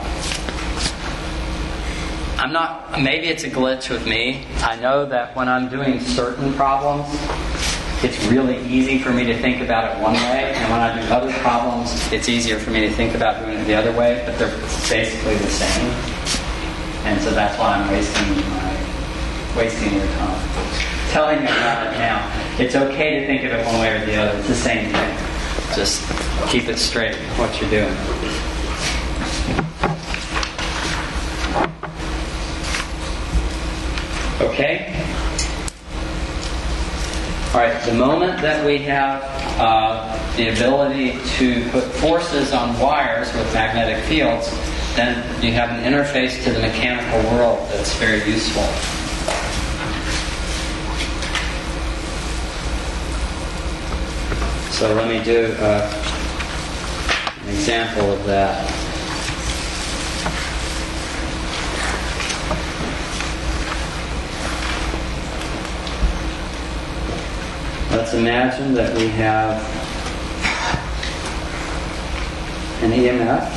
I'm not, maybe it's a glitch with me. I know that when I'm doing certain problems, it's really easy for me to think about it one way, and when I do other problems, it's easier for me to think about doing it the other way, but they're basically the same. And so that's why I'm wasting your time. Telling you about it now. It's okay to think of it one way or the other. It's the same thing. Just keep it straight what you're doing. Okay? Alright, the moment that we have the ability to put forces on wires with magnetic fields, then you have an interface to the mechanical world that's very useful. So let me do an example of that. Let's imagine that we have an EMF.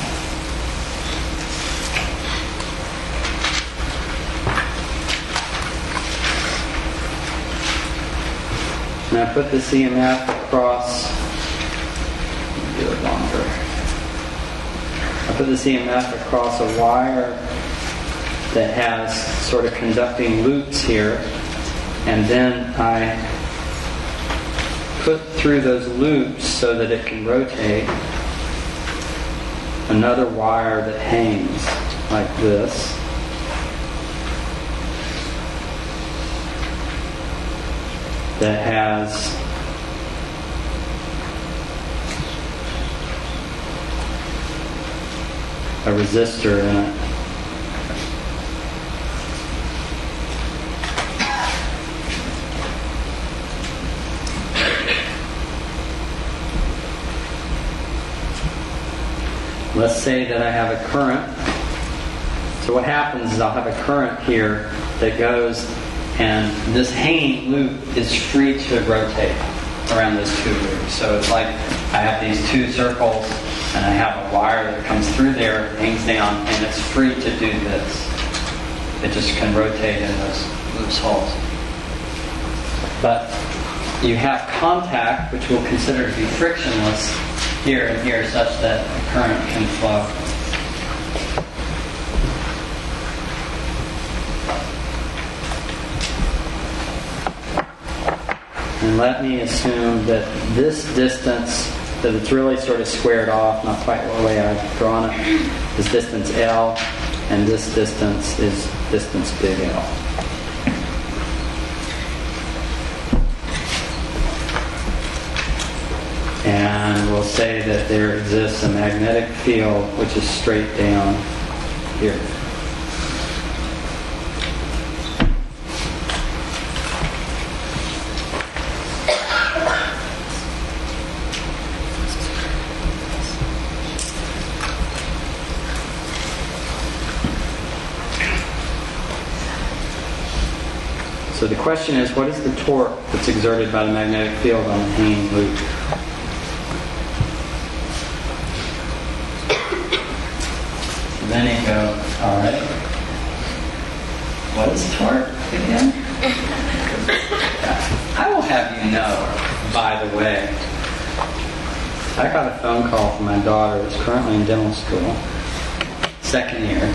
And I put this EMF across, do it longer. I put this EMF across a wire that has sort of conducting loops here, and then I put through those loops so that it can rotate another wire that hangs like this. that has a resistor in it. Let's say that I have a current. So what happens is I'll have a current here that goes, and this hanging loop is free to rotate around those two loops. So it's like I have these two circles, and I have a wire that comes through there, hangs down, and it's free to do this. It just can rotate in those loose holes. But you have contact, which we'll consider to be frictionless, here and here, such that the current can flow. And let me assume that this distance, that it's really sort of squared off, not quite the way I've drawn it, is distance L, and this distance is distance big L. And we'll say that there exists a magnetic field which is straight down here. So the question is, what is the torque that's exerted by the magnetic field on the hanging loop? Then you go, all right, what is torque again? I will have you know, by the way, I got a phone call from my daughter who's currently in dental school, second year.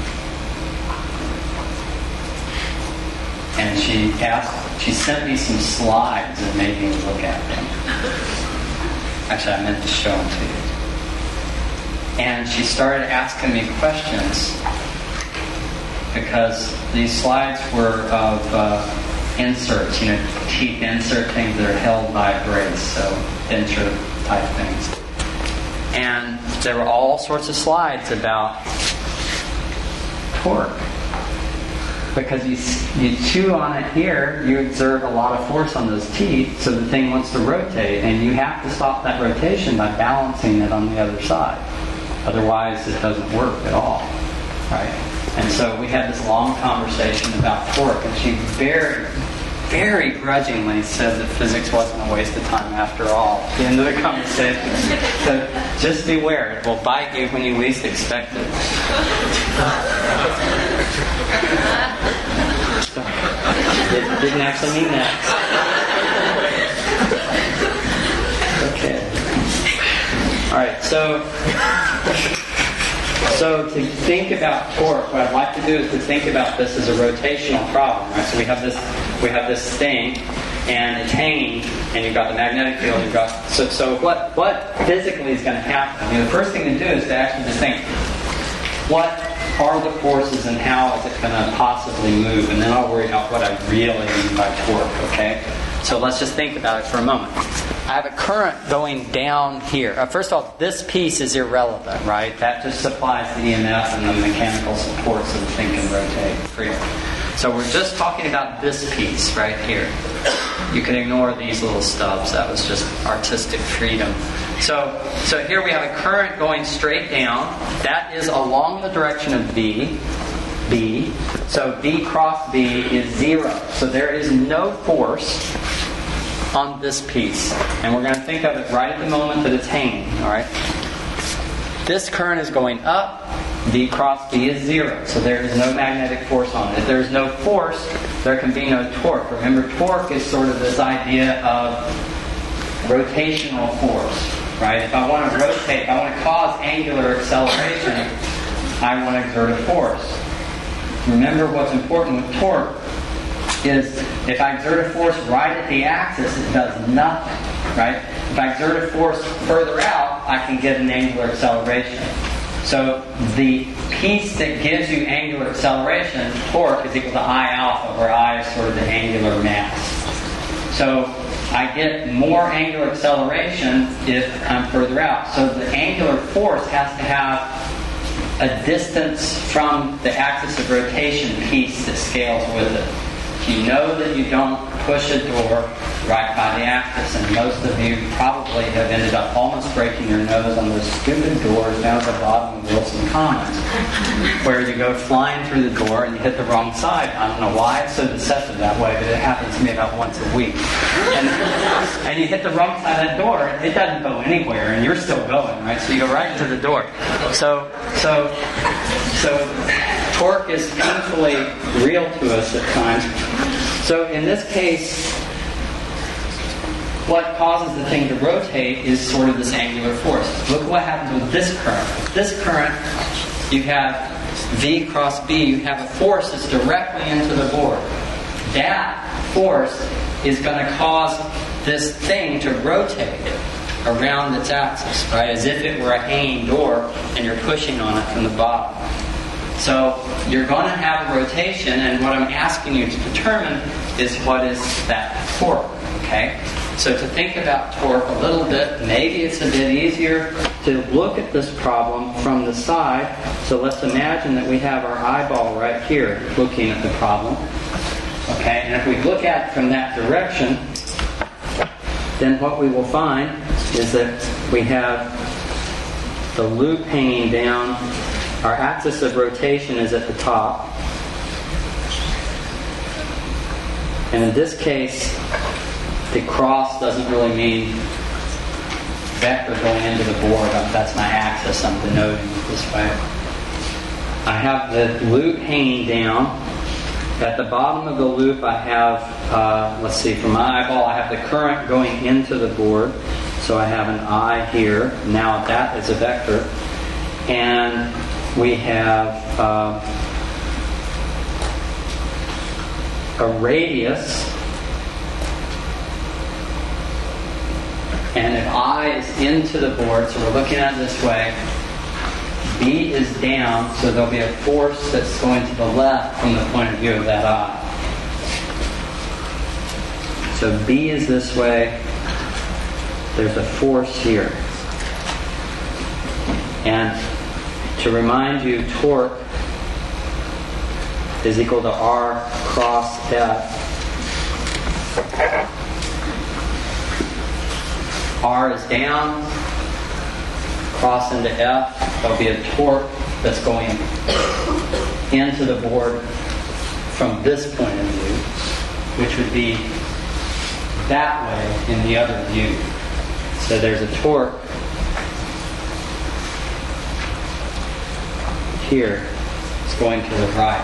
And she sent me some slides and made me look at them. Actually, I meant to show them to you. And she started asking me questions because these slides were of inserts, teeth insert things that are held by a brace, so denture type things. And there were all sorts of slides about torque. Because you chew on it here, you exert a lot of force on those teeth, so the thing wants to rotate, and you have to stop that rotation by balancing it on the other side. Otherwise, it doesn't work at all, right? And so we had this long conversation about torque, and she very, very grudgingly said that physics wasn't a waste of time after all at the end of the conversation. So just beware, it will bite you when you least expect it. Didn't actually mean that. Okay. All right. So to think about torque, what I'd like to do is to think about this as a rotational problem. Right? So we have this thing, and it's hanging, and you've got the magnetic field. You've got so what physically is going to happen? The first thing to do is to actually just think, what are the forces and how is it going to possibly move? And then I'll worry about what I really mean by torque, okay? So let's just think about it for a moment. I have a current going down here. First of all, this piece is irrelevant, right? That just supplies the EMF and the mechanical support so the thing can rotate freely. So we're just talking about this piece right here. You can ignore these little stubs. That was just artistic freedom. So here we have a current going straight down. That is along the direction of B. So B cross B is 0. So there is no force on this piece. And we're going to think of it right at the moment that it's hanging. All right. This current is going up. B cross B is 0. So there is no magnetic force on it. If there is no force, there can be no torque. Remember, torque is sort of this idea of rotational force. Right? If I want to rotate, if I want to cause angular acceleration, I want to exert a force. Remember, what's important with torque is if I exert a force right at the axis, it does nothing. Right? If I exert a force further out, I can get an angular acceleration. So the piece that gives you angular acceleration, torque, is equal to I alpha, where I is sort of the angular mass. So I get more angular acceleration if I'm further out. So the angular force has to have a distance from the axis of rotation piece that scales with it. You know that you don't push a door right by the axis, and most of you probably have ended up almost breaking your nose on those stupid doors down at the bottom of Wilson Commons, where you go flying through the door and you hit the wrong side. I don't know why it's so deceptive that way, but it happens to me about once a week. And you hit the wrong side of that door, it doesn't go anywhere, and you're still going, right? So you go right into the door. So torque is painfully real to us at times. So in this case, what causes the thing to rotate is sort of this angular force. Look what happens with this current. With this current, you have V cross B. You have a force that's directly into the board. That force is going to cause this thing to rotate around its axis, right? As if it were a hanging door and you're pushing on it from the bottom. So you're going to have a rotation, and what I'm asking you to determine is what is that torque, okay? So to think about torque a little bit, maybe it's a bit easier to look at this problem from the side. So let's imagine that we have our eyeball right here looking at the problem, okay? And if we look at it from that direction, then what we will find is that we have the loop hanging down. Our axis of rotation is at the top. And in this case, the cross doesn't really mean vector going into the board. That's my axis. I'm denoting it this way. I have the loop hanging down. At the bottom of the loop, I have, let's see, from my eyeball, I have the current going into the board. So I have an I here. Now that is a vector. And we have a radius, and if I is into the board, so we're looking at it this way, B is down, so there'll be a force that's going to the left from the point of view of that I. So B is this way, there's a force here. And to remind you, torque is equal to R cross F. R is down, cross into F. There'll be a torque that's going into the board from this point of view, which would be that way in the other view. So there's a torque here. It's going to the right.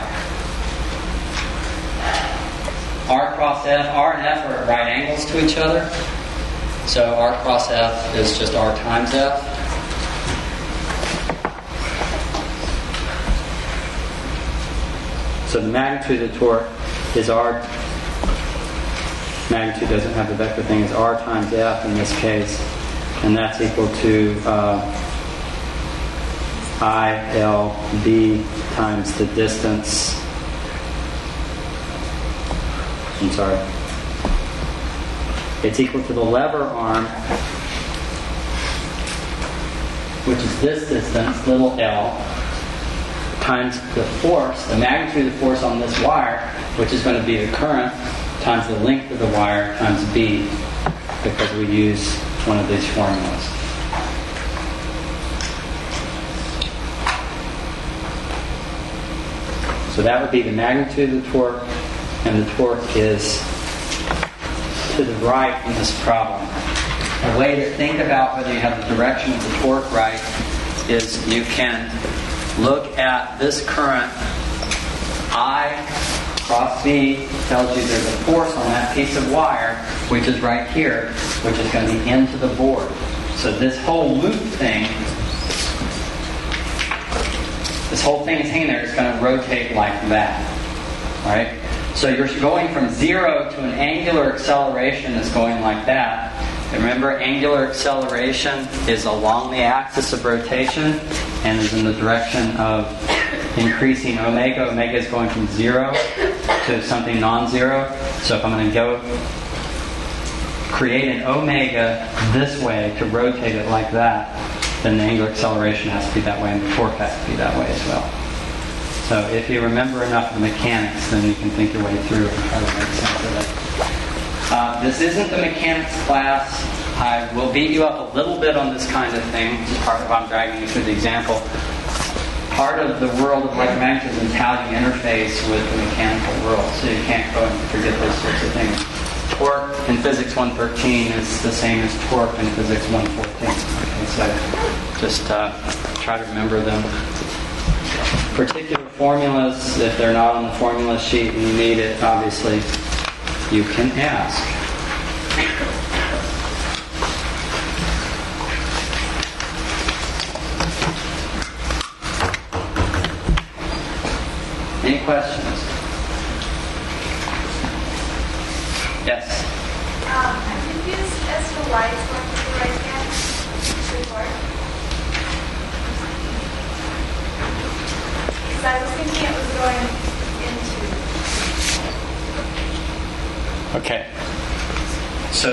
R cross F, R and F are at right angles to each other. So R cross F is just R times F. So the magnitude of the torque is R. Magnitude doesn't have the vector thing, is R times F in this case. And that's equal to ILB times the distance. I'm sorry. It's equal to the lever arm, which is this distance, little l, times the force, the magnitude of the force on this wire, which is going to be the current, times the length of the wire, times B, because we use one of these formulas. So that would be the magnitude of the torque, and the torque is to the right in this problem. A way to think about whether you have the direction of the torque right is you can look at this current. I cross B tells you there's a force on that piece of wire, which is right here, which is going to be into the board. So this whole loop thing, this whole thing is hanging there. It's going to rotate like that, right? So you're going from 0 to an angular acceleration that's going like that. And remember, angular acceleration is along the axis of rotation and is in the direction of increasing omega. Omega is going from 0 to something non-zero. So if I'm going to go create an omega this way to rotate it like that, then the angular acceleration has to be that way and the torque has to be that way as well. So if you remember enough of the mechanics, then you can think your way through and try to make sense of it. This isn't the mechanics class. I will beat you up a little bit on this kind of thing. This is part of why I'm dragging you through the example. Part of the world of electromagnetism is how you interface with the mechanical world, so you can't go and forget those sorts of things. Torque in physics 113 is the same as torque in physics 114. Okay, so just try to remember them. Particular formulas, if they're not on the formula sheet and you need it, obviously, you can ask. Any questions? Yes? I'm confused as to why it's going to the right hand report. Because I was thinking it was going into. Okay. So,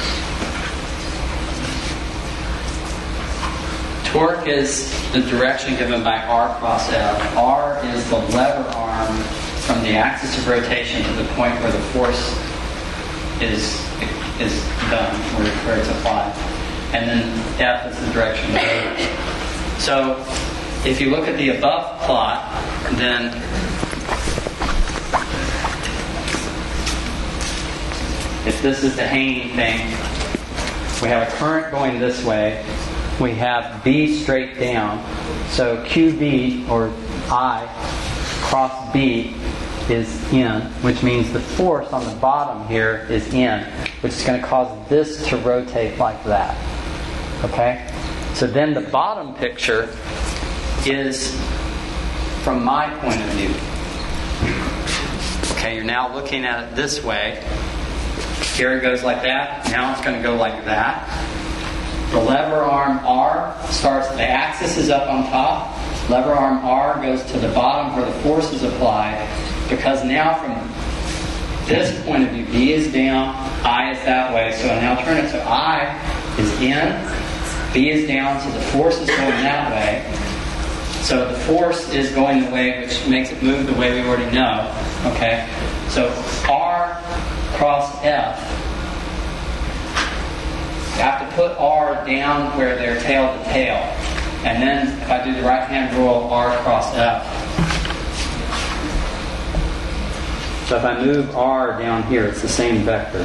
torque is the direction given by R cross F. R is the lever arm from the axis of rotation to the point where the force is done, where it's applied. And then F is the direction of the rotor. So, if you look at the above plot, then if this is the hanging thing, we have a current going this way. We have B straight down. So QB, or I, cross B is in, which means the force on the bottom here is in, which is going to cause this to rotate like that. Okay? So then the bottom picture is from my point of view. Okay, you're now looking at it this way. Here it goes like that. Now it's going to go like that. The lever arm R starts, the axis is up on top. Lever arm R goes to the bottom where the force is applied. Because now from this point of view, B is down, I is that way. So I now turn it to I is in, B is down, so the force is going that way. So the force is going the way which makes it move the way we already know. Okay? So R cross F. You have to put R down where they're tail to tail. And then if I do the right hand rule, R cross F. So if I move R down here, it's the same vector.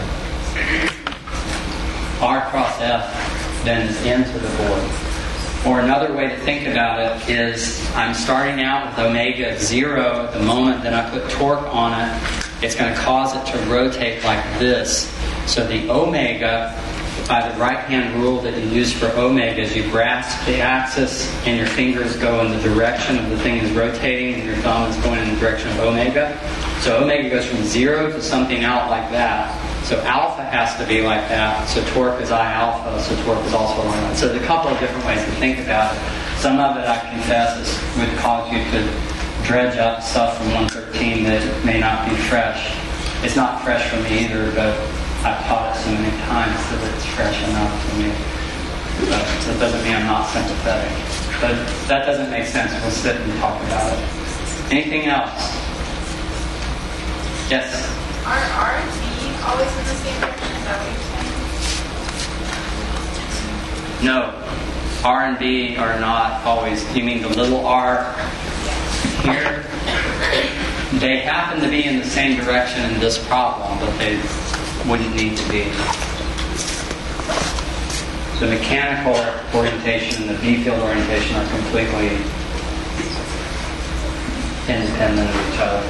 R cross F then is into the void. Or another way to think about it is I'm starting out with omega 0 at the moment that I put torque on it. It's going to cause it to rotate like this. So the omega, by the right-hand rule that you use for omega, is you grasp the axis and your fingers go in the direction of the thing is rotating and your thumb is going in the direction of omega. So omega goes from 0 to something out like that. So alpha has to be like that. So torque is I alpha, so torque is also like that. So there's a couple of different ways to think about it. Some of it, I confess, would cause you to dredge up stuff from 113 that may not be fresh. It's not fresh for me either, but I've taught it so many times that it's fresh enough for me. So it doesn't mean I'm not sympathetic. But that doesn't make sense. We'll sit and talk about it. Anything else? Yes? Are R and B always in the same direction? Is that what you're saying? No. R and B are not always. You mean the little r here? They happen to be in the same direction in this problem, but they wouldn't need to be. The mechanical orientation and the B field orientation are completely independent of each other.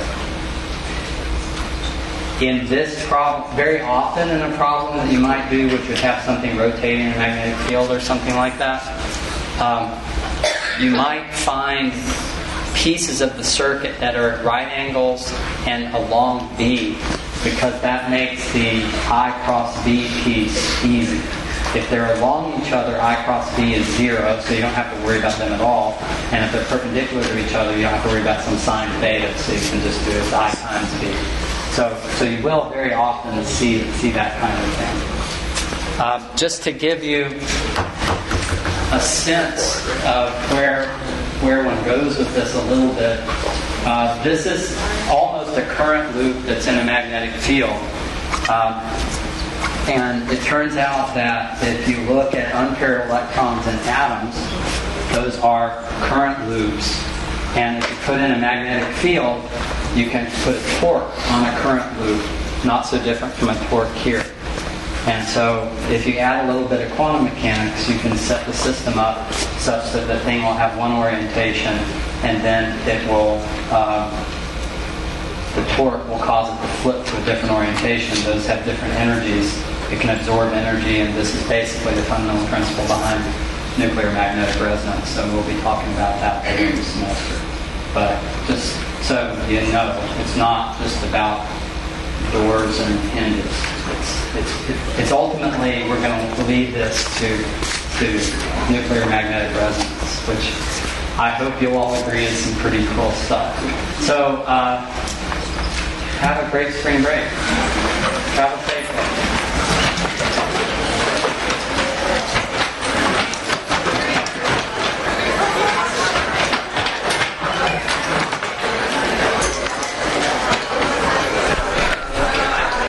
In this problem, very often in a problem that you might do, which would have something rotating in a magnetic field or something like that, you might find pieces of the circuit that are at right angles and along B, because that makes the I cross B piece easy. If they're along each other, I cross B is 0, so you don't have to worry about them at all. And if they're perpendicular to each other, you don't have to worry about some sine theta, so you can just do it as I times B. So you will very often see that kind of thing. just to give you a sense of where one goes with this a little bit, this is almost a current loop that's in a magnetic field. And it turns out that if you look at unpaired electrons in atoms, those are current loops. And if you put in a magnetic field, you can put a torque on a current loop, not so different from a torque here. And so if you add a little bit of quantum mechanics, you can set the system up such that the thing will have one orientation, and then it will, the torque will cause it to flip to a different orientation. Those have different energies. It can absorb energy, and this is basically the fundamental principle behind nuclear magnetic resonance. So we'll be talking about that later this semester. But just so you know, it's not just about doors and hinges. It's ultimately, we're going to lead this to nuclear magnetic resonance, which I hope you'll all agree is some pretty cool stuff. So have a great spring break. Travel